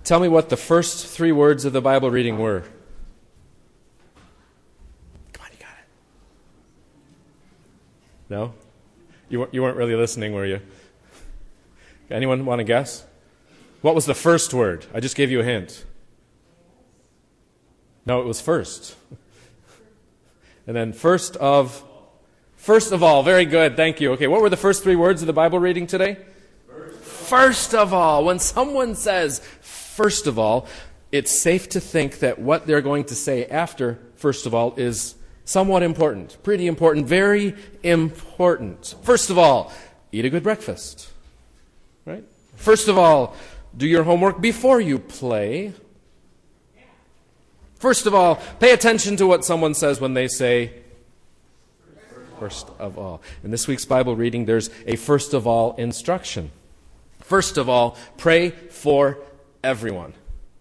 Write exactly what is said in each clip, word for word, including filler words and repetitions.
Tell me what the first three words of the Bible reading were. Come on, you got it. No? You weren't, you weren't really listening, were you? Anyone want to guess? What was the first word? I just gave you a hint. No, it was first. And then first of, first of all. Very good, thank you. Okay, what were the first three words of the Bible reading today? First, first of all. When someone says, first of all, it's safe to think that what they're going to say after, first of all, is somewhat important. Pretty important, very important. First of all, eat a good breakfast. Right? First of all, do your homework before you play. First of all, pay attention to what someone says when they say, first of all. In this week's Bible reading, there's a first of all instruction. First of all, pray for everyone.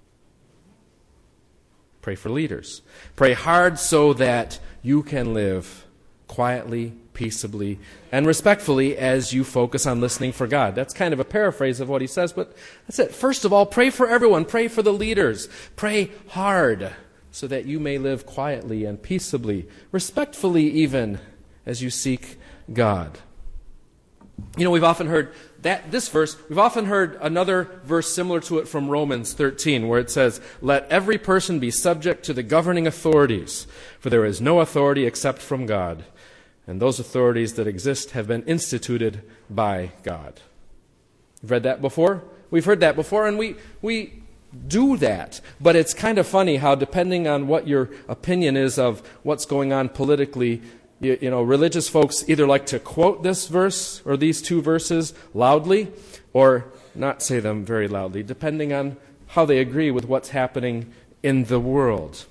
Pray for leaders. Pray hard so that you can live quietly, peaceably, and respectfully as you focus on listening for God. That's kind of a paraphrase of what he says, but that's it. First of all, pray for everyone. Pray for the leaders. Pray hard so that you may live quietly and peaceably, respectfully even, as you seek God. You know, we've often heard that this verse, we've often heard another verse similar to it from Romans thirteen, where it says, "Let every person be subject to the governing authorities, for there is no authority except from God, and those authorities that exist have been instituted by God." You've read that before? We've heard that before, and we we do that. But it's kind of funny how, depending on what your opinion is of what's going on politically, You, you know, religious folks either like to quote this verse or these two verses loudly or not say them very loudly, depending on how they agree with what's happening in the world.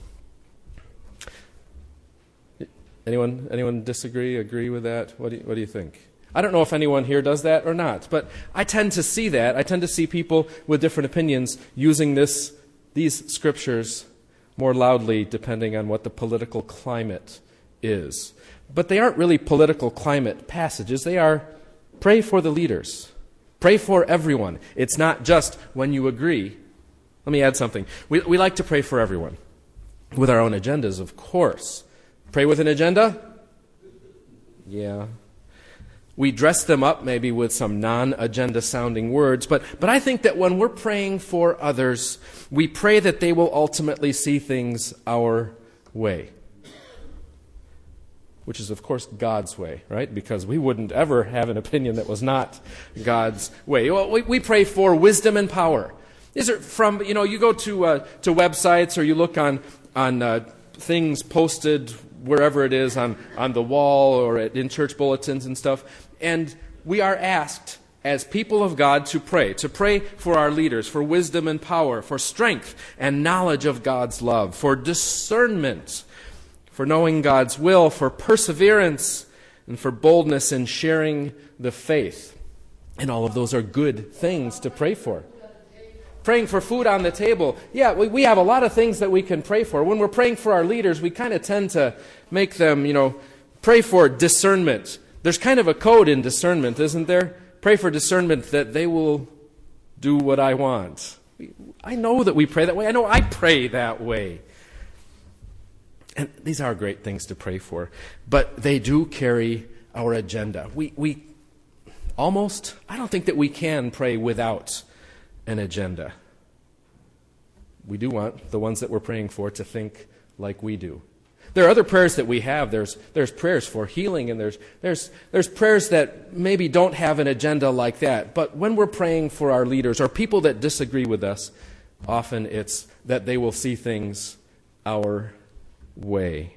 Anyone anyone disagree, agree with that? What do you, what do you think? I don't know if anyone here does that or not, but I tend to see that. I tend to see people with different opinions using this these scriptures more loudly depending on what the political climate is. But they aren't really political climate passages. They are pray for the leaders. Pray for everyone. It's not just when you agree. Let me add something. We, we like to pray for everyone. With our own agendas, of course. Pray with an agenda? Yeah. We dress them up maybe with some non-agenda sounding words. But, but I think that when we're praying for others, we pray that they will ultimately see things our way. Which is, of course, God's way, right? Because we wouldn't ever have an opinion that was not God's way. Well, we, we pray for wisdom and power. Is it from, you know, you go to uh, to websites or you look on on uh, things posted wherever it is, on, on the wall or at, in church bulletins and stuff, and we are asked as people of God to pray, to pray for our leaders, for wisdom and power, for strength and knowledge of God's love, for discernment, for knowing God's will, for perseverance, and for boldness in sharing the faith. And all of those are good things to pray for. Praying for food on the table. Yeah, we, we have a lot of things that we can pray for. When we're praying for our leaders, we kind of tend to make them, you know, pray for discernment. There's kind of a code in discernment, isn't there? Pray for discernment that they will do what I want. I know that we pray that way. I know I pray that way. And these are great things to pray for, but they do carry our agenda. We we almost, I don't think that we can pray without an agenda. We do want the ones that we're praying for to think like we do. There are other prayers that we have. There's there's prayers for healing, and there's there's there's prayers that maybe don't have an agenda like that. But when we're praying for our leaders or people that disagree with us, often it's that they will see things our way.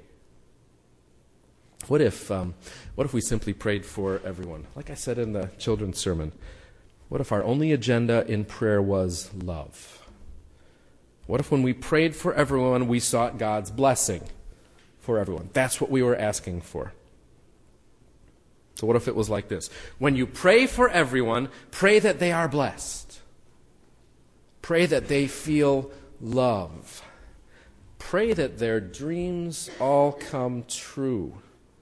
What if um, what if we simply prayed for everyone? Like I said in the children's sermon, what if our only agenda in prayer was love? What if when we prayed for everyone, we sought God's blessing for everyone? That's what we were asking for. So what if it was like this? When you pray for everyone, pray that they are blessed. Pray that they feel love. Pray that their dreams all come true.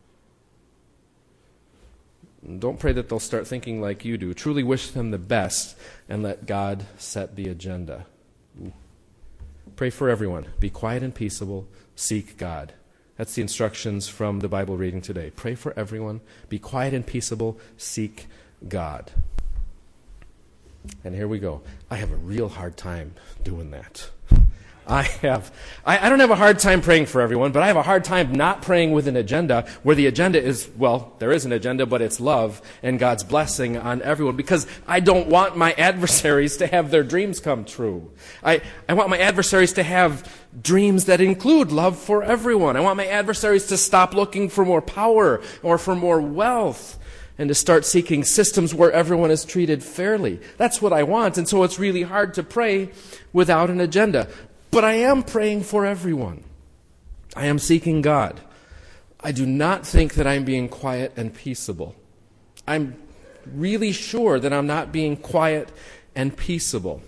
And don't pray that they'll start thinking like you do. Truly wish them the best and let God set the agenda. Pray for everyone. Be quiet and peaceable. Seek God. That's the instructions from the Bible reading today. Pray for everyone. Be quiet and peaceable. Seek God. And here we go. I have a real hard time doing that. I have, I, I don't have a hard time praying for everyone, but I have a hard time not praying with an agenda where the agenda is, well, there is an agenda, but it's love and God's blessing on everyone, because I don't want my adversaries to have their dreams come true. I, I want my adversaries to have dreams that include love for everyone. I want my adversaries to stop looking for more power or for more wealth and to start seeking systems where everyone is treated fairly. That's what I want, and so it's really hard to pray without an agenda. But I am praying for everyone. I am seeking God. I do not think that I'm being quiet and peaceable. I'm really sure that I'm not being quiet and peaceable.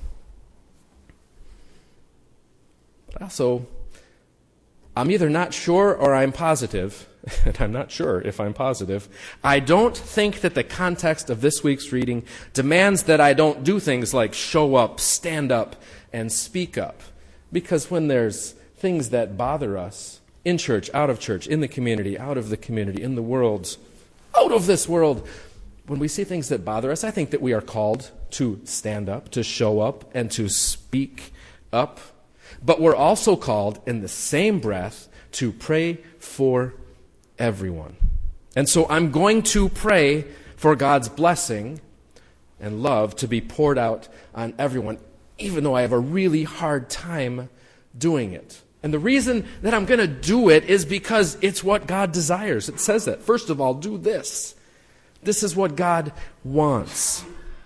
But also, I'm either not sure or I'm positive, and I'm not sure if I'm positive. I don't think that the context of this week's reading demands that I don't do things like show up, stand up, and speak up. Because when there's things that bother us in church, out of church, in the community, out of the community, in the world, out of this world, when we see things that bother us, I think that we are called to stand up, to show up, and to speak up. But we're also called in the same breath to pray for everyone. And so I'm going to pray for God's blessing and love to be poured out on everyone, even though I have a really hard time doing it. And the reason that I'm going to do it is because it's what God desires. It says that. First of all, do this. This is what God wants.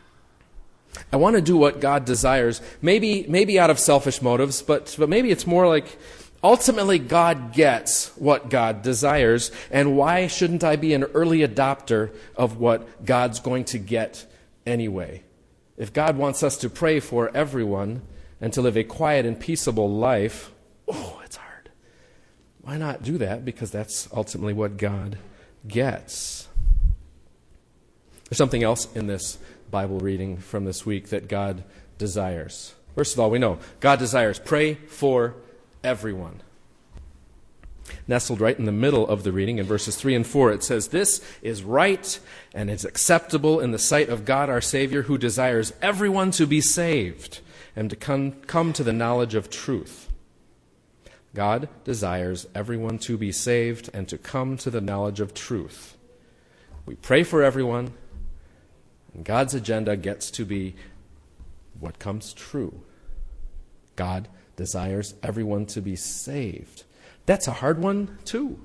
I want to do what God desires, maybe maybe out of selfish motives, but, but maybe it's more like ultimately God gets what God desires, and why shouldn't I be an early adopter of what God's going to get anyway? If God wants us to pray for everyone and to live a quiet and peaceable life, oh, it's hard. Why not do that? Because that's ultimately what God gets. There's something else in this Bible reading from this week that God desires. First of all, we know God desires pray for everyone. Nestled right in the middle of the reading in verses three and four, it says, "This is right and is acceptable in the sight of God our Savior, who desires everyone to be saved and to come, come to the knowledge of truth." God desires everyone to be saved and to come to the knowledge of truth. We pray for everyone, and God's agenda gets to be what comes true. God desires everyone to be saved. That's a hard one, too.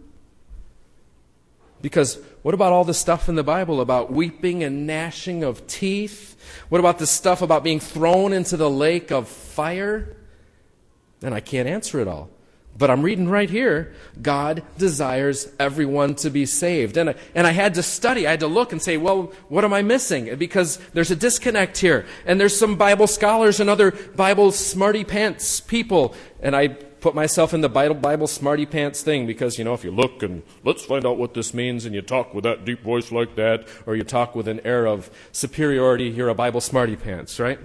Because what about all the stuff in the Bible about weeping and gnashing of teeth? What about the stuff about being thrown into the lake of fire? And I can't answer it all. But I'm reading right here, God desires everyone to be saved. And I, and I had to study, I had to look and say, well, what am I missing? Because there's a disconnect here. And there's some Bible scholars and other Bible smarty pants people. And I put myself in the Bible, Bible smarty pants thing because, you know, if you look and let's find out what this means and you talk with that deep voice like that, or you talk with an air of superiority, you're a Bible smarty pants, right?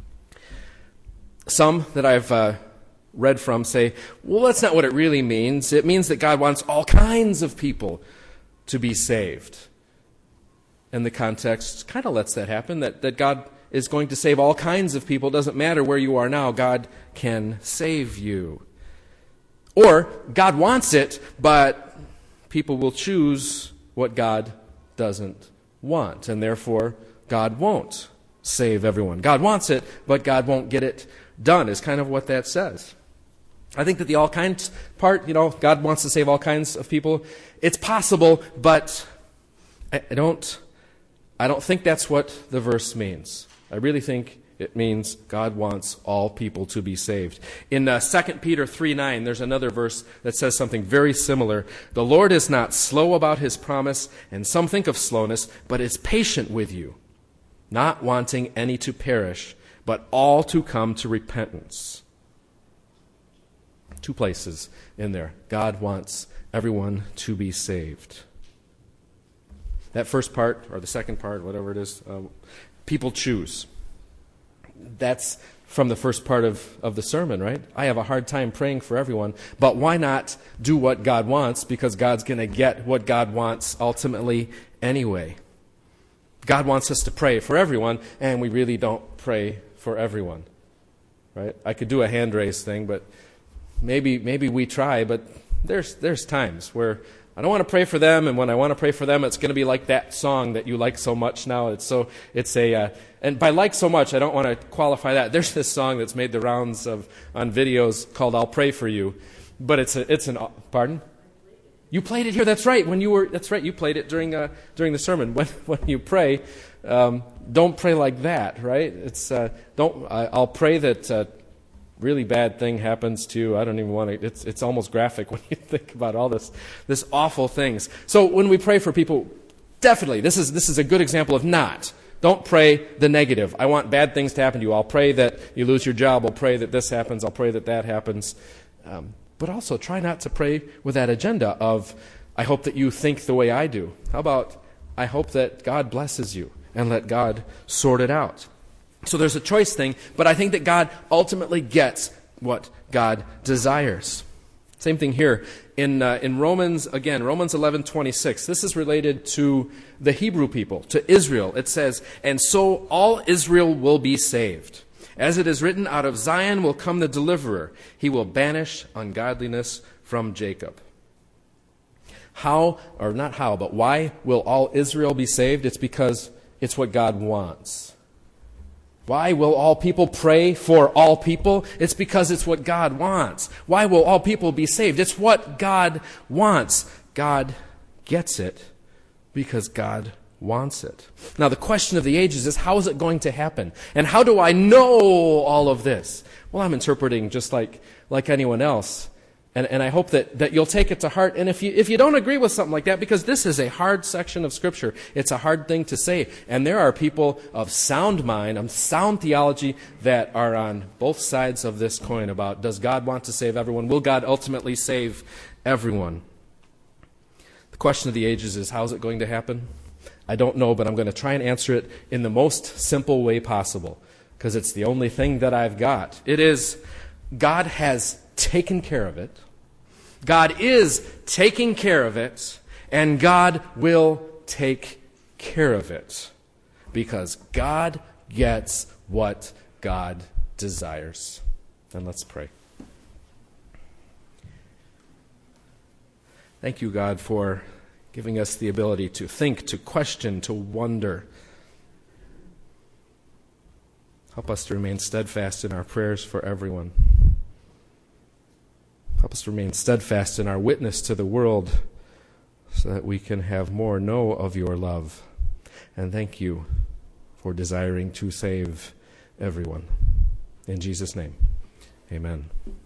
Some that I've uh, read from say, well, that's not what it really means. It means that God wants all kinds of people to be saved. And the context kind of lets that happen, that, that God is going to save all kinds of people. It doesn't matter where you are now, God can save you. Or God wants it, but people will choose what God doesn't want, and therefore God won't save everyone. God wants it, but God won't get it done, is kind of what that says. I think that the all kinds part, you know, God wants to save all kinds of people. It's possible, but I don't, I don't think that's what the verse means. I really think it means God wants all people to be saved. In uh, Second Peter three nine, there's another verse that says something very similar. "The Lord is not slow about his promise, and some think of slowness, but is patient with you, not wanting any to perish, but all to come to repentance." Two places in there. God wants everyone to be saved. That first part, or the second part, whatever it is, uh, people choose. That's from the first part of, of the sermon, right? I have a hard time praying for everyone, but why not do what God wants? Because God's going to get what God wants ultimately anyway. God wants us to pray for everyone, and we really don't pray for everyone, right? I could do a hand raise thing, but maybe maybe we try, but there's there's times where I don't want to pray for them, and when I want to pray for them, it's going to be like that song that you like so much now. It's so it's a uh, and by like so much, I don't want to qualify that. There's this song that's made the rounds of on videos called "I'll Pray for You," but it's a, it's an pardon. You played it here. That's right. When you were that's right. You played it during uh, during the sermon. When when you pray, um, don't pray like that, right? It's uh, don't. I, I'll pray that. Uh, really bad thing happens to you. I don't even want to, it's it's almost graphic when you think about all this this awful things. So when we pray for people, definitely, this is this is a good example of not. Don't pray the negative. I want bad things to happen to you. I'll pray that you lose your job. I'll pray that this happens. I'll pray that that happens. Um, but also try not to pray with that agenda of, I hope that you think the way I do. How about, I hope that God blesses you and let God sort it out. So there's a choice thing, but I think that God ultimately gets what God desires. Same thing here in uh, in Romans, again, Romans eleven twenty-six. This is related to the Hebrew people, to Israel. It says, "And so all Israel will be saved. As it is written, out of Zion will come the deliverer. He will banish ungodliness from Jacob." How, or not how, but why will all Israel be saved? It's because it's what God wants. Why will all people pray for all people? It's because it's what God wants. Why will all people be saved? It's what God wants. God gets it because God wants it. Now, the question of the ages is, how is it going to happen? And how do I know all of this? Well, I'm interpreting just like, like anyone else. And, and I hope that, that you'll take it to heart. And if you, if you don't agree with something like that, because this is a hard section of Scripture, it's a hard thing to say. And there are people of sound mind, of sound theology, that are on both sides of this coin about, does God want to save everyone? Will God ultimately save everyone? The question of the ages is, how is it going to happen? I don't know, but I'm going to try and answer it in the most simple way possible, because it's the only thing that I've got. It is, God has taken care of it. God is taking care of it, and God will take care of it, because God gets what God desires. And let's pray. Thank you, God, for giving us the ability to think, to question, to wonder. Help us to remain steadfast in our prayers for everyone. Help us to remain steadfast in our witness to the world so that we can have more know of your love. And thank you for desiring to save everyone. In Jesus' name, amen.